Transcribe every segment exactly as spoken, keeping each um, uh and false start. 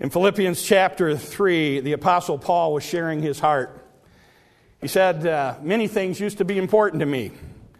In Philippians chapter three, the Apostle Paul was sharing his heart. He said, uh, many things used to be important to me.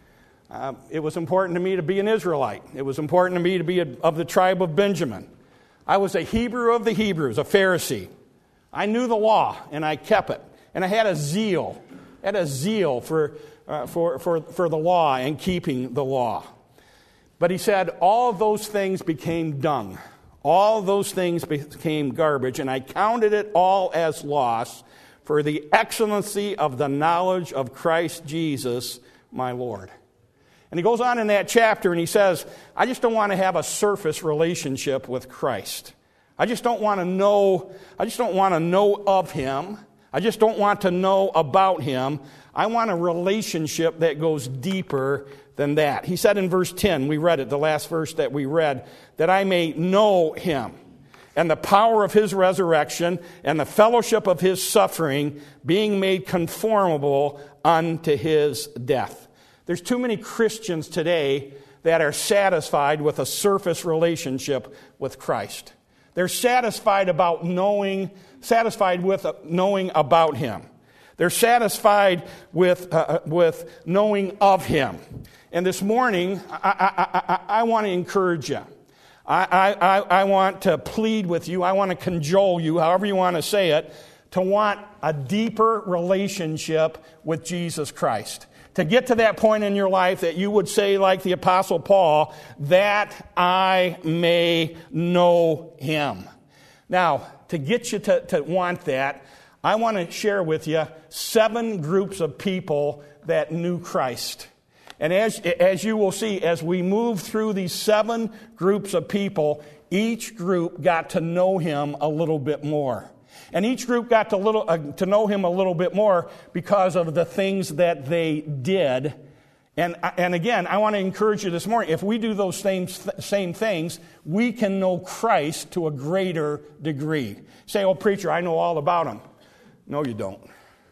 Uh, it was important to me to be an Israelite. It was important to me to be a, of the tribe of Benjamin. I was a Hebrew of the Hebrews, a Pharisee. I knew the law, and I kept it. And I had a zeal, had a zeal for, uh, for, for, for the law and keeping the law. But he said, all of those things became dung. All of those things became garbage, and I counted it all as loss for the excellency of the knowledge of Christ Jesus, my Lord. And he goes on in that chapter and he says, I just don't want to have a surface relationship with Christ. I just don't want to know, I just don't want to know of him. I just don't want to know about him. I want a relationship that goes deeper than that. He said in verse ten, we read it, the last verse that we read, that I may know him and the power of his resurrection and the fellowship of his suffering, being made conformable unto his death. There's too many Christians today that are satisfied with a surface relationship with Christ. They're satisfied about knowing, satisfied with knowing about him. They're satisfied with uh, with knowing of him. And this morning, I, I, I, I want to encourage you. I, I, I want to plead with you. I want to cajole you, however you want to say it, to want a deeper relationship with Jesus Christ. To get to that point in your life that you would say, like the Apostle Paul, that I may know him. Now, to get you to, to want that, I want to share with you seven groups of people that knew Christ. And as, as you will see, as we move through these seven groups of people, each group got to know him a little bit more. And each group got to, little, uh, to know him a little bit more because of the things that they did. And, and again, I want to encourage you this morning, if we do those same, same things, we can know Christ to a greater degree. Say, oh, preacher, I know all about him. No, you don't.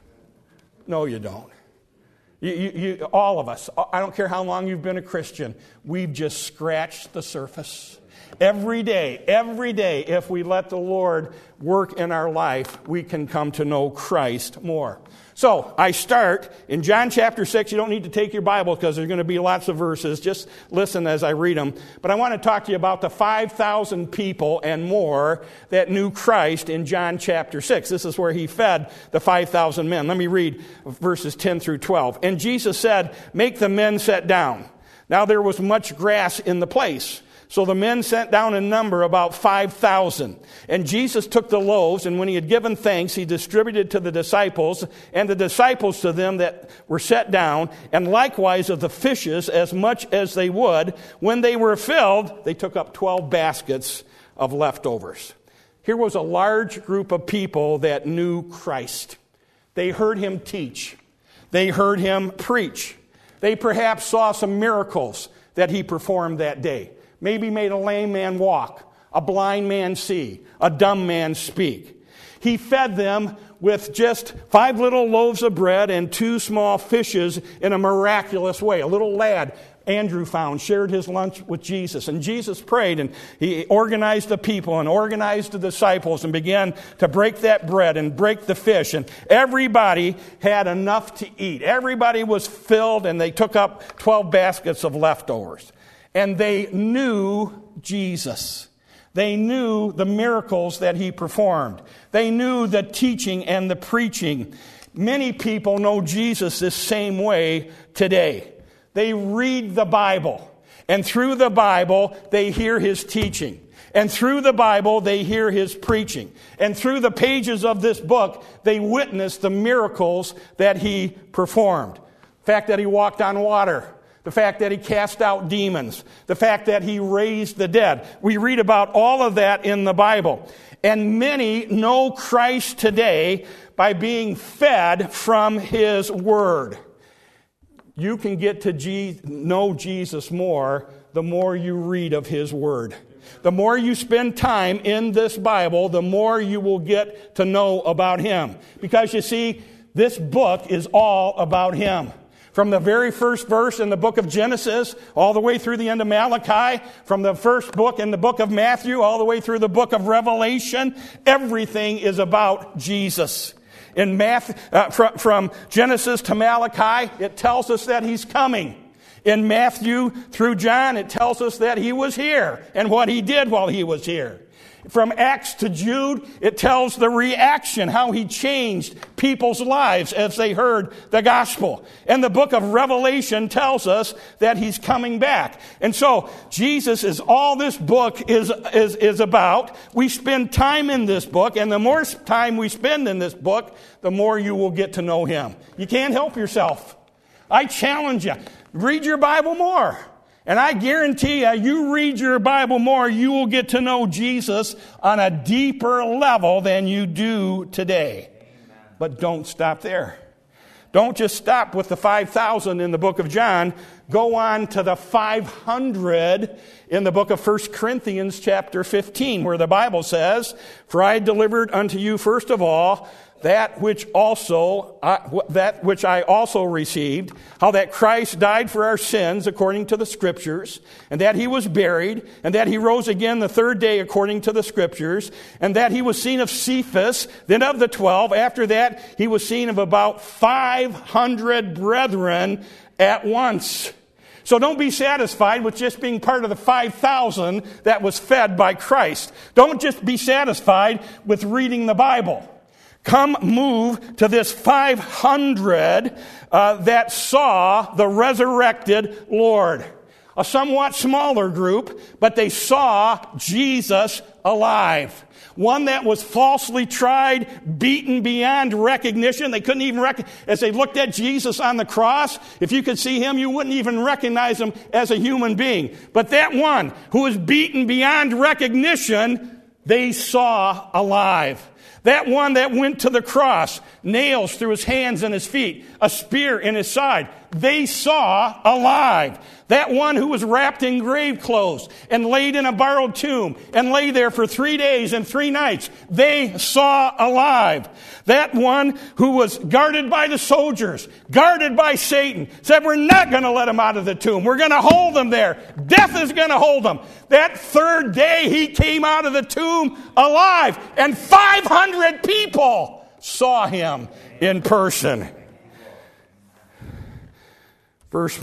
No, you don't. You, you, you, all of us, I don't care how long you've been a Christian, we've just scratched the surface. Every day, every day, if we let the Lord work in our life, we can come to know Christ more. So, I start in John chapter six. You don't need to take your Bible because there's going to be lots of verses. Just listen as I read them. But I want to talk to you about the five thousand people and more that knew Christ in John chapter six. This is where he fed the five thousand men. Let me read verses ten through twelve. And Jesus said, make the men sit down. Now there was much grass in the place. So the men sent down in number about five thousand. And Jesus took the loaves, and when he had given thanks, he distributed to the disciples, and the disciples to them that were set down, and likewise of the fishes as much as they would. When they were filled, they took up twelve baskets of leftovers. Here was a large group of people that knew Christ. They heard him teach. They heard him preach. They perhaps saw some miracles that he performed that day. Maybe made a lame man walk, a blind man see, a dumb man speak. He fed them with just five little loaves of bread and two small fishes in a miraculous way. A little lad Andrew found shared his lunch with Jesus. And Jesus prayed, and he organized the people and organized the disciples and began to break that bread and break the fish. And everybody had enough to eat. Everybody was filled, and they took up twelve baskets of leftovers. And they knew Jesus. They knew the miracles that he performed. They knew the teaching and the preaching. Many people know Jesus this same way today. They read the Bible, and through the Bible, they hear his teaching. And through the Bible, they hear his preaching. And through the pages of this book, they witness the miracles that he performed. The fact that he walked on water. The fact that he cast out demons. The fact that he raised the dead. We read about all of that in the Bible. And many know Christ today by being fed from his word. You can get to Je- know Jesus more the more you read of his word. The more you spend time in this Bible, the more you will get to know about him. Because you see, this book is all about him. From the very first verse in the book of Genesis, all the way through the end of Malachi, from the first book in the book of Matthew, all the way through the book of Revelation, everything is about Jesus. In Matthew, uh, from, from Genesis to Malachi, it tells us that he's coming. In Matthew through John, it tells us that he was here and what he did while he was here. From Acts to Jude, it tells the reaction, how he changed people's lives as they heard the gospel. And the book of Revelation tells us that he's coming back. And so, Jesus is all this book is, is, is about. We spend time in this book, and the more time we spend in this book, the more you will get to know him. You can't help yourself. I challenge you, read your Bible more. And I guarantee you, you read your Bible more, you will get to know Jesus on a deeper level than you do today. Amen. But don't stop there. Don't just stop with the five thousand in the book of John. Go on to the five hundred in the book of First Corinthians chapter fifteen, where the Bible says, "For I delivered unto you first of all that which also uh, that which I also received, how that Christ died for our sins according to the Scriptures, and that he was buried, and that he rose again the third day according to the Scriptures, and that he was seen of Cephas, then of the twelve. After that, he was seen of about five hundred brethren at once." So don't be satisfied with just being part of the five thousand that was fed by Christ. Don't just be satisfied with reading the Bible. Come move to this five hundred uh, that saw the resurrected Lord. A somewhat smaller group, but they saw Jesus alive. One that was falsely tried, beaten beyond recognition. They couldn't even recognize, as they looked at Jesus on the cross, if you could see him, you wouldn't even recognize him as a human being. But that one who was beaten beyond recognition, they saw alive. That one that went to the cross, nails through his hands and his feet, a spear in his side, they saw alive. That one who was wrapped in grave clothes and laid in a borrowed tomb and lay there for three days and three nights, they saw alive. That one who was guarded by the soldiers, guarded by Satan, said, "We're not going to let him out of the tomb. We're going to hold him there. Death is going to hold him." That third day, he came out of the tomb alive, and five hundred people saw him in person. Verse,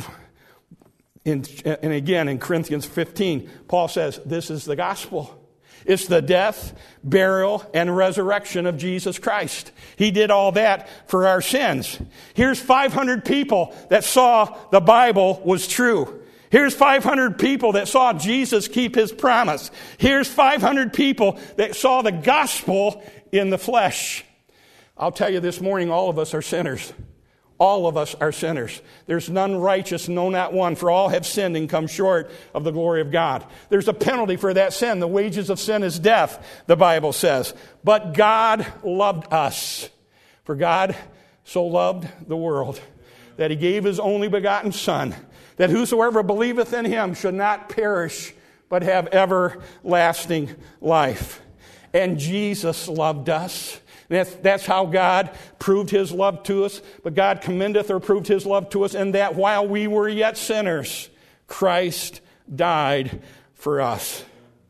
in, and again in Corinthians fifteen, Paul says, this is the gospel. It's the death, burial, and resurrection of Jesus Christ. He did all that for our sins. Here's five hundred people that saw the Bible was true. Here's five hundred people that saw Jesus keep his promise. Here's five hundred people that saw the gospel in the flesh. I'll tell you this morning, all of us are sinners. All of us are sinners. There's none righteous, no, not one. For all have sinned and come short of the glory of God. There's a penalty for that sin. The wages of sin is death, the Bible says. But God loved us. For God so loved the world that he gave his only begotten Son, that whosoever believeth in him should not perish, but have everlasting life. And Jesus loved us. That's, that's how God proved his love to us. But God commendeth or proved his love to us in that while we were yet sinners, Christ died for us.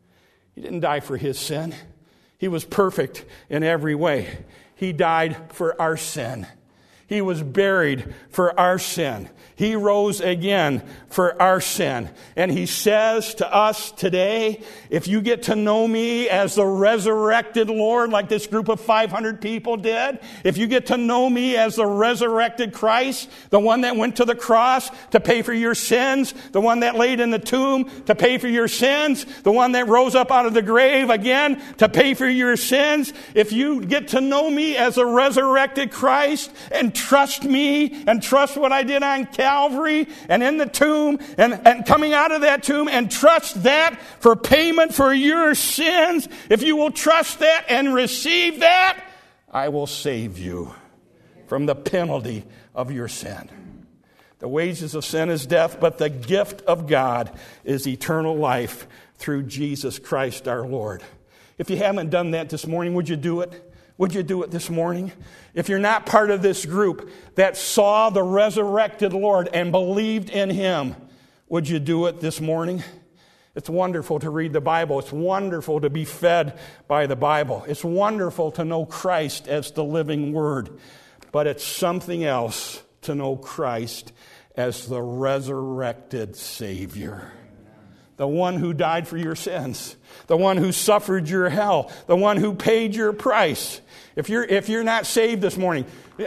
He didn't die for his sin. He was perfect in every way. He died for our sin. He was buried for our sin. He rose again for our sin. And he says to us today, if you get to know me as the resurrected Lord, like this group of five hundred people did, if you get to know me as the resurrected Christ, the one that went to the cross to pay for your sins, the one that laid in the tomb to pay for your sins, the one that rose up out of the grave again to pay for your sins, if you get to know me as a resurrected Christ and trust me and trust what I did on Calvary and in the tomb and, and coming out of that tomb and trust that for payment for your sins, if you will trust that and receive that, I will save you from the penalty of your sin. The wages of sin is death, but the gift of God is eternal life through Jesus Christ our Lord. If you haven't done that this morning, would you do it? Would you do it this morning? If you're not part of this group that saw the resurrected Lord and believed in Him, would you do it this morning? It's wonderful to read the Bible. It's wonderful to be fed by the Bible. It's wonderful to know Christ as the living Word. But it's something else to know Christ as the resurrected Savior. The one who died for your sins. The one who suffered your hell. The one who paid your price. If you're, if you're not saved this morning,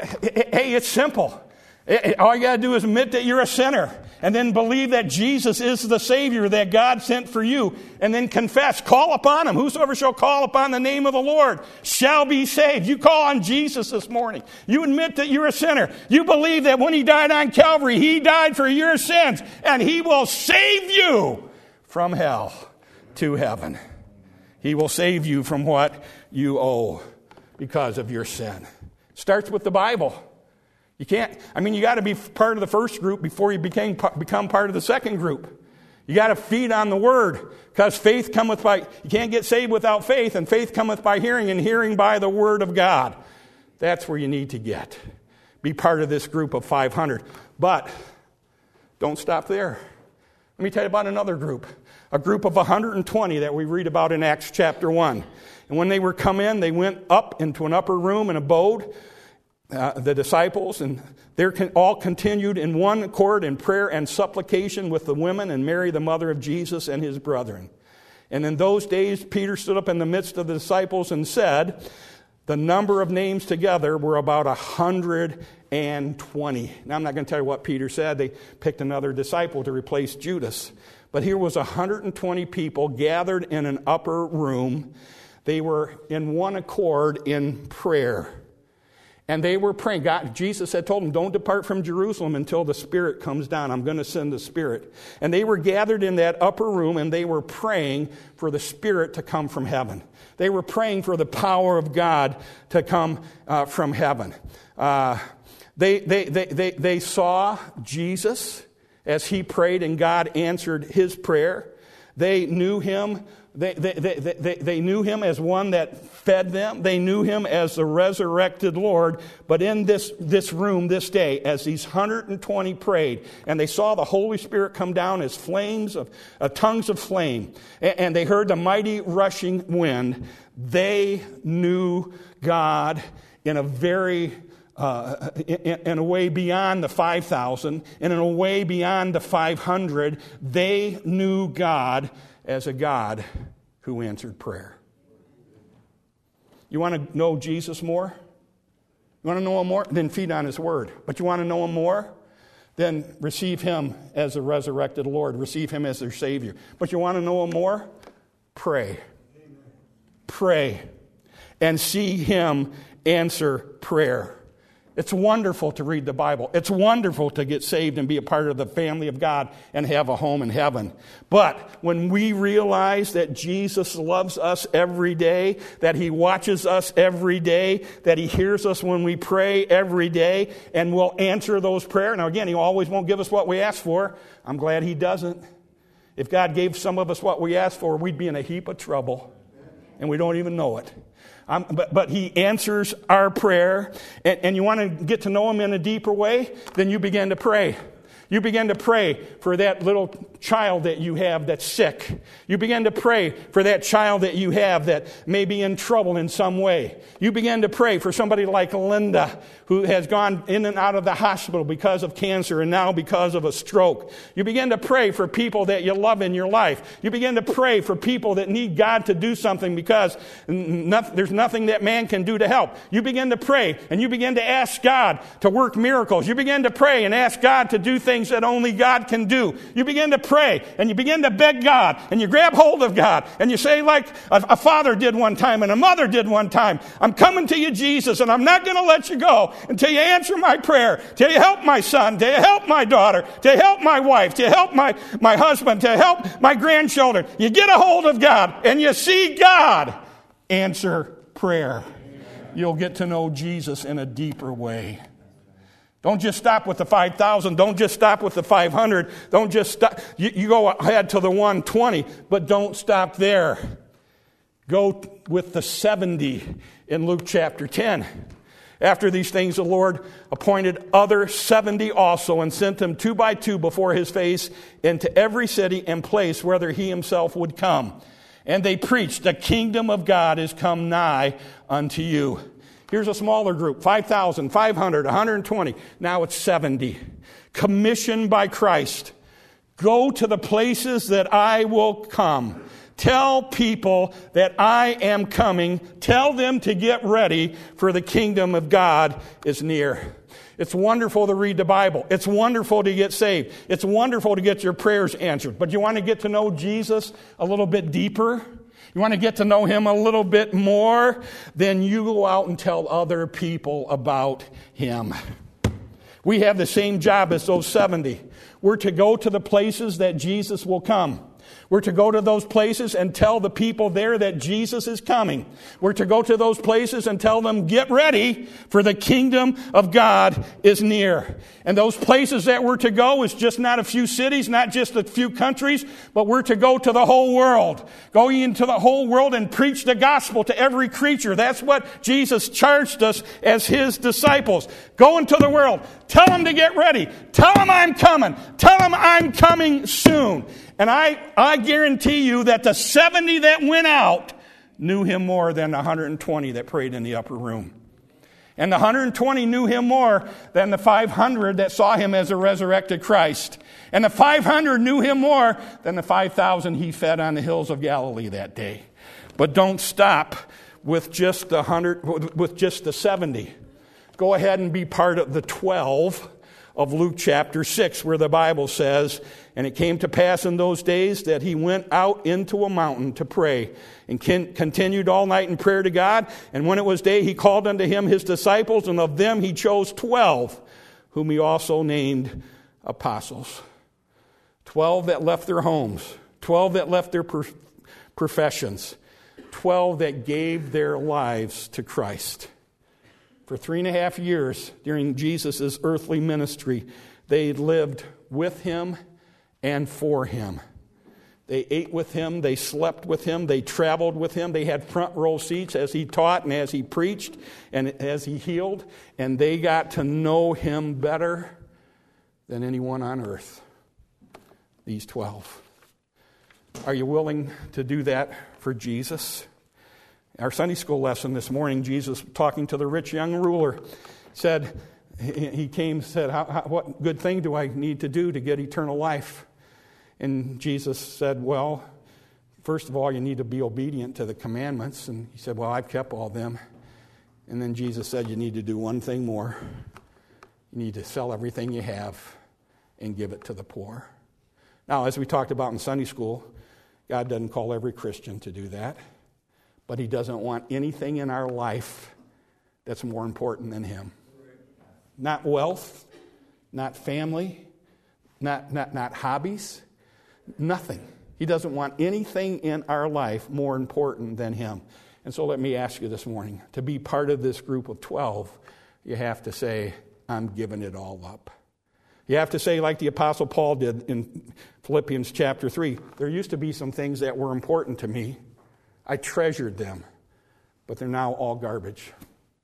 hey, it's simple. All you got to do is admit that you're a sinner. And then believe that Jesus is the Savior that God sent for you. And then confess. Call upon Him. Whosoever shall call upon the name of the Lord shall be saved. You call on Jesus this morning. You admit that you're a sinner. You believe that when He died on Calvary, He died for your sins. And He will save you from hell to heaven. He will save you from what you owe because of your sin. It starts with the Bible. You can't, I mean, you got to be part of the first group before you became, become part of the second group. You got to feed on the Word, because faith cometh by, you can't get saved without faith, and faith cometh by hearing, and hearing by the Word of God. That's where you need to get. Be part of this group of five hundred. But don't stop there. Let me tell you about another group. A group of one hundred twenty that we read about in Acts chapter one. And when they were come in, they went up into an upper room and abode, uh, the disciples, and they all continued in one accord in prayer and supplication with the women and Mary, the mother of Jesus, and his brethren. And in those days, Peter stood up in the midst of the disciples and said, the number of names together were about one hundred twenty. Now, I'm not going to tell you what Peter said. They picked another disciple to replace Judas. But here was one hundred twenty people gathered in an upper room. They were in one accord in prayer. And they were praying. God, Jesus had told them, don't depart from Jerusalem until the Spirit comes down. I'm going to send the Spirit. And they were gathered in that upper room, and they were praying for the Spirit to come from heaven. They were praying for the power of God to come uh, from heaven. Uh, they, they, they, they, they saw Jesus as He prayed, and God answered His prayer. They knew Him. They, they, they, they, they knew Him as one that fed them. They knew Him as the resurrected Lord. But in this, this room this day, as these one hundred twenty prayed, and they saw the Holy Spirit come down as flames of uh, tongues of flame, and, and they heard the mighty rushing wind, they knew God in a very Uh, in, in a way beyond the five thousand, and in a way beyond the five hundred. They knew God as a God who answered prayer. You want to know Jesus more? You want to know Him more? Then feed on His Word. But you want to know Him more? Then receive Him as the resurrected Lord. Receive Him as their Savior. But you want to know Him more? Pray. Pray. And see Him answer prayer. It's wonderful to read the Bible. It's wonderful to get saved and be a part of the family of God and have a home in heaven. But when we realize that Jesus loves us every day, that He watches us every day, that He hears us when we pray every day, and will answer those prayers. Now again, He always won't give us what we ask for. I'm glad He doesn't. If God gave some of us what we asked for, we'd be in a heap of trouble. And we don't even know it. Um, but, but He answers our prayer. And, and you want to get to know Him in a deeper way? Then you begin to pray. You begin to pray for that little child that you have that's sick. You begin to pray for that child that you have that may be in trouble in some way. You begin to pray for somebody like Linda, who has gone in and out of the hospital because of cancer and now because of a stroke. You begin to pray for people that you love in your life. You begin to pray for people that need God to do something because nothing, there's nothing that man can do to help. You begin to pray and you begin to ask God to work miracles. You begin to pray and ask God to do things that only God can do. You begin to pray and you begin to beg God and you grab hold of God and you say, like a, a father did one time and a mother did one time, I'm coming to you, Jesus, and I'm not going to let you go until you answer my prayer, till you help my son, till you help my daughter, till you help my wife, till you help my, my husband, till you help my grandchildren. You get a hold of God and you see God answer prayer. You'll get to know Jesus in a deeper way. Don't just stop with the five thousand. Don't just stop with the five hundred. Don't just stop. You, you go ahead to the one hundred twenty, but don't stop there. go with the seventy in Luke chapter ten. After these things, the Lord appointed other seventy also and sent them two by two before his face into every city and place whither he himself would come. And they preached, the kingdom of God is come nigh unto you. Here's a smaller group, five thousand, five hundred, one hundred twenty. Now it's seventy. Commissioned by Christ. Go to the places that I will come. Tell people that I am coming. Tell them to get ready, for the kingdom of God is near. It's wonderful to read the Bible. It's wonderful to get saved. It's wonderful to get your prayers answered. But you want to get to know Jesus a little bit deeper? You want to get to know him a little bit more? Then you go out and tell other people about him. We have the same job as those seventy. We're to go to the places that Jesus will come. We're to go to those places and tell the people there that Jesus is coming. We're to go to those places and tell them, get ready, for the kingdom of God is near. And those places that we're to go is just not a few cities, not just a few countries, but we're to go to the whole world. Go into the whole world and preach the gospel to every creature. That's what Jesus charged us as his disciples. Go into the world. Tell them to get ready. Tell them I'm coming. Tell them I'm coming soon. And I, I guarantee you that the seventy that went out knew him more than the one hundred twenty that prayed in the upper room. And the one hundred twenty knew him more than the five hundred that saw him as a resurrected Christ. And the five hundred knew him more than the five thousand he fed on the hills of Galilee that day. But don't stop with just the one hundred, with just the seventy. Go ahead and be part of the twelve of Luke chapter six, where the Bible says, and it came to pass in those days that he went out into a mountain to pray, and continued all night in prayer to God. And when it was day, he called unto him his disciples, and of them he chose twelve, whom he also named apostles. Twelve that left their homes, twelve that left their professions, twelve that gave their lives to Christ. For three and a half years during Jesus' earthly ministry, they lived with him and for him. They ate with him, they slept with him, they traveled with him, they had front row seats as he taught and as he preached and as he healed, and they got to know him better than anyone on earth. These twelve. Are you willing to do that for Jesus? Our Sunday school lesson this morning, Jesus talking to the rich young ruler said, he came and said, how, how, what good thing do I need to do to get eternal life? And Jesus said, well, first of all, you need to be obedient to the commandments. And he said, well, I've kept all them. And then Jesus said, you need to do one thing more. You need to sell everything you have and give it to the poor. Now, as we talked about in Sunday school, God doesn't call every Christian to do that. But he doesn't want anything in our life that's more important than him. Not wealth, not family, not, not, not hobbies, nothing. He doesn't want anything in our life more important than him. And so let me ask you this morning, to be part of this group of twelve, you have to say, I'm giving it all up. You have to say, like the Apostle Paul did in Philippians chapter three, there used to be some things that were important to me. I treasured them, but they're now all garbage.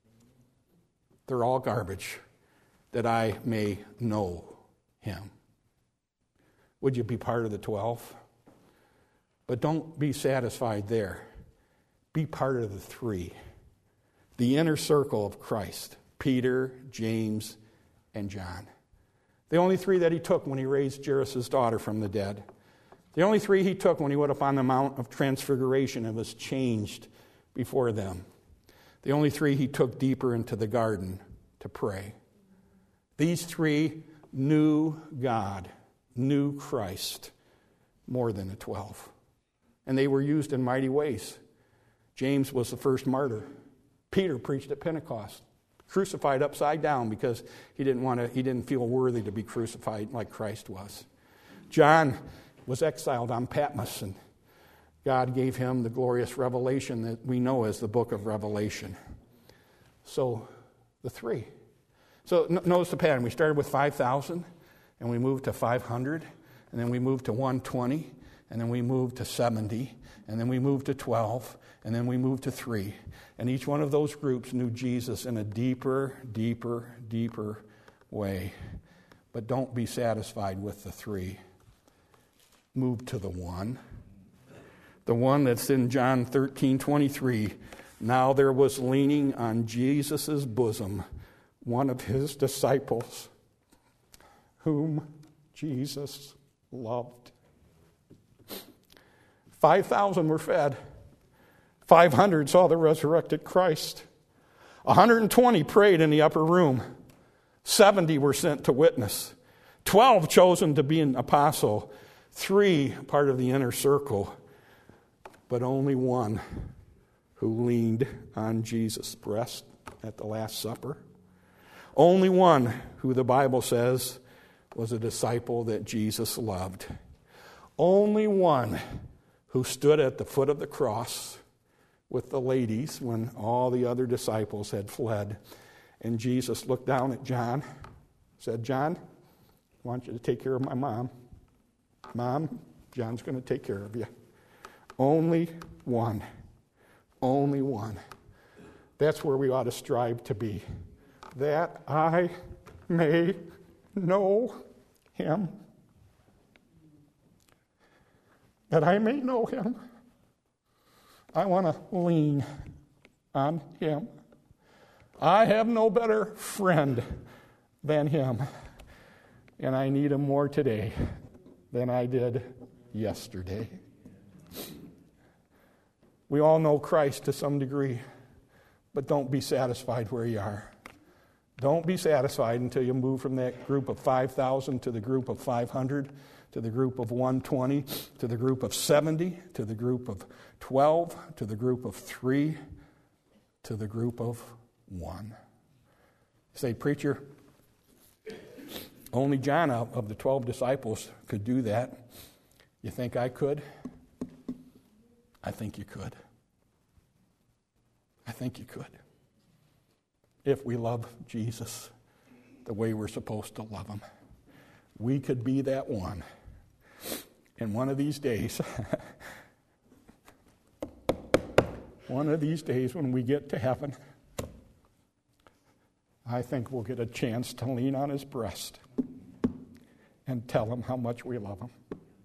They're all garbage, that I may know him. Would you be part of the twelve? But don't be satisfied there. Be part of the three. The inner circle of Christ. Peter, James, and John. The only three that he took when he raised Jairus' daughter from the dead. The only three he took when he went up on the Mount of Transfiguration and was changed before them. The only three he took deeper into the garden to pray. These three knew God, knew Christ more than the twelve. And they were used in mighty ways. James was the first martyr. Peter preached at Pentecost, crucified upside down because he didn't want to, he didn't feel worthy to be crucified like Christ was. John was exiled on Patmos, and God gave him the glorious revelation that we know as the book of Revelation. So, the three. So, n- notice the pattern. We started with five thousand, and we moved to five hundred, and then we moved to one hundred twenty, and then we moved to seventy, and then we moved to twelve, and then we moved to three. And each one of those groups knew Jesus in a deeper, deeper, deeper way. But don't be satisfied with the three. Move to the one. The one that's in John thirteen twenty-three. Now there was leaning on Jesus' bosom one of his disciples, whom Jesus loved. Five thousand were fed. Five hundred saw the resurrected Christ. one hundred twenty prayed in the upper room. Seventy were sent to witness. Twelve chosen to be an apostle. Three part of the inner circle. But only one who leaned on Jesus' breast at the Last Supper. Only one who the Bible says was a disciple that Jesus loved. Only one who stood at the foot of the cross with the ladies when all the other disciples had fled. And Jesus looked down at John, said, John, I want you to take care of my mom. Mom, John's going to take care of you. Only one. Only one. That's where we ought to strive to be. That I may know him. That I may know him. I want to lean on him. I have no better friend than him. And I need him more today than I did yesterday. We all know Christ to some degree, but don't be satisfied where you are. Don't be satisfied until you move from that group of five thousand to the group of five hundred, to the group of one hundred twenty, to the group of seventy, to the group of twelve, to the group of three, to the group of one. You say, preacher, only John of the twelve disciples could do that. You think I could? I think you could. I think you could. If we love Jesus the way we're supposed to love him, we could be that one. And one of these days, one of these days when we get to heaven, I think we'll get a chance to lean on his breast and tell him how much we love him.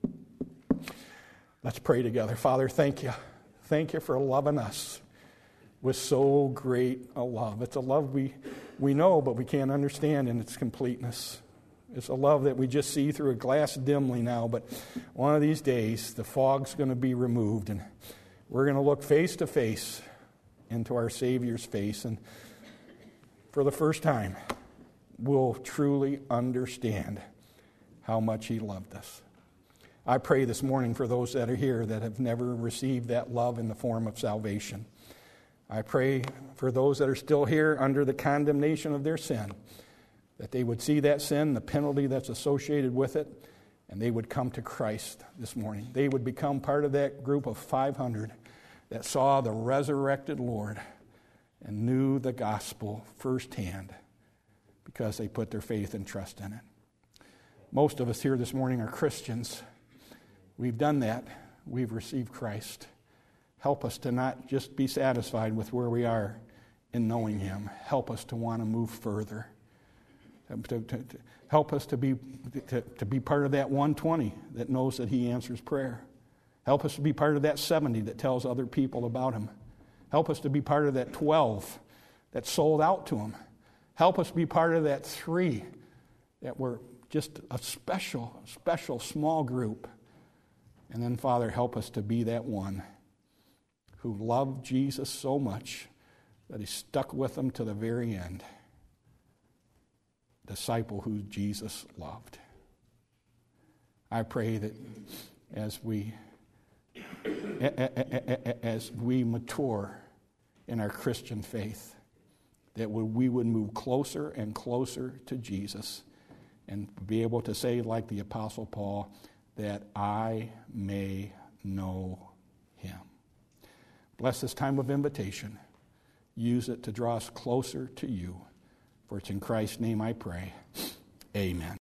Let's pray together. Father, thank you. Thank you for loving us with so great a love. It's a love we, we know, but we can't understand in its completeness. It's a love that we just see through a glass dimly now, but one of these days, the fog's going to be removed, and we're going to look face to face into our Savior's face, and for the first time, we'll truly understand how much he loved us. I pray this morning for those that are here that have never received that love in the form of salvation. I pray for those that are still here under the condemnation of their sin, that they would see that sin, the penalty that's associated with it, and they would come to Christ this morning. They would become part of that group of five hundred that saw the resurrected Lord and knew the gospel firsthand because they put their faith and trust in it. Most of us here this morning are Christians. We've done that. We've received Christ. Help us to not just be satisfied with where we are in knowing him. Help us to want to move further. To, to, to help us to be, to, to be part of that one hundred twenty that knows that he answers prayer. Help us to be part of that seventy that tells other people about him. Help us to be part of that twelve that sold out to him. Help us be part of that three that were just a special, special small group. And then, Father, help us to be that one who loved Jesus so much that he stuck with him to the very end. Disciple who Jesus loved. I pray that as we as we mature in our Christian faith, that we would move closer and closer to Jesus and be able to say, like the Apostle Paul, that I may know him. Bless this time of invitation. Use it to draw us closer to you. For it's in Christ's name I pray. Amen.